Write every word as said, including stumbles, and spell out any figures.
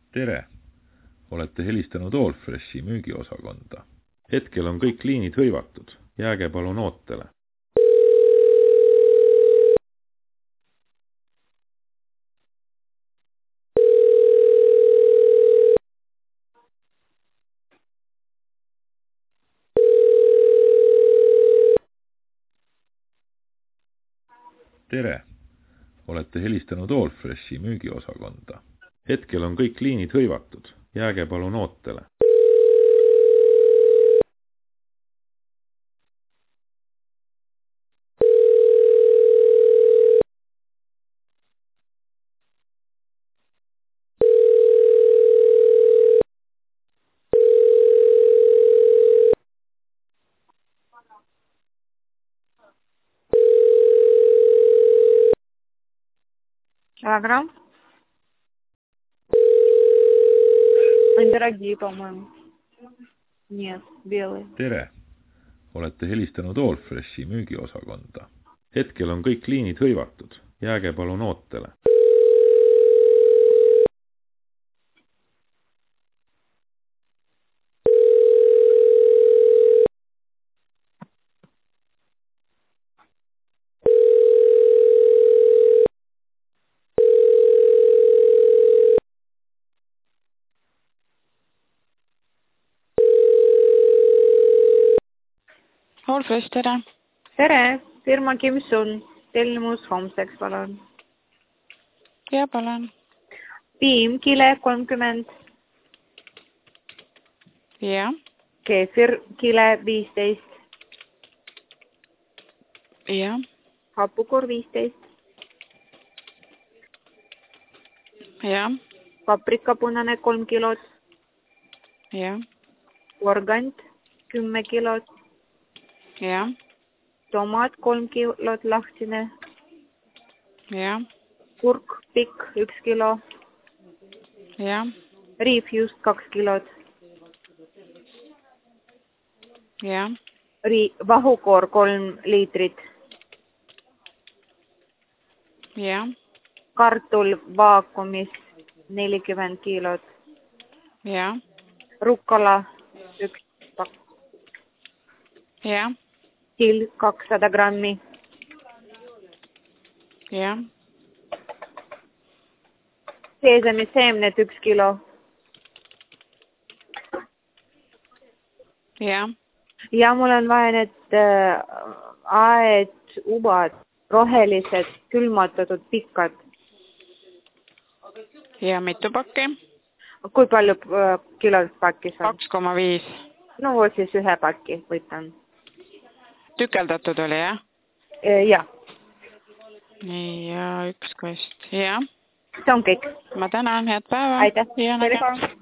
Tere! Olete helistanud Allfreshi müügiosakonda. Hetkel on kõik liinid hõivatud. Jääge palun ootele. Tere! Olete helistanud Allfreshi müügiosakonda. Hetkel on kõik liinid hõivatud. Jääge palun ootele. Килограмм? Они дорогие, по-моему. Нет, белые. Tere! Olete helistanud Allfreshi müügiosakonda. Hetkel on kõik liinid hõivatud. Jääge palun ootele. Allfresh, tere! Tere! Firma Kimsun. Tellimus homseks, palun. Ja, palun. Piim, kile kolmkümmend. Ja. Keefir, kile viisteist. Ja. Hapukur viisteist. Ja. Paprikapunane kolm kilot. Ja. Organt kümme kilot. Ja. Tomaat kolm kilot lahtine. Ja. Kurk pikk üks kilo. Ja. Riifjuust kaks kilot. Ja. Ri- vahukoor kolm liitrit. Ja. Kartul vaakumis nelikümmend kilot. Ja. Rukkala üks pakk. Ja. Sill kakssada grammi. Ja. Seesamiseemned üks kilo. Ja. Ja mul on vaja need äh, aed, ubad, rohelised, külmatatud, pikad. Ja mitu pakki? Kui palju äh, kilot pakis on? kaks koma viis. No siis ühe pakki võtan. Tükeldatud oli, jah? E, jah. Nii, ja üks kast. Ja. See on kõik. Ma tänan, head päeva. Aitäh. Ja, Tere ka.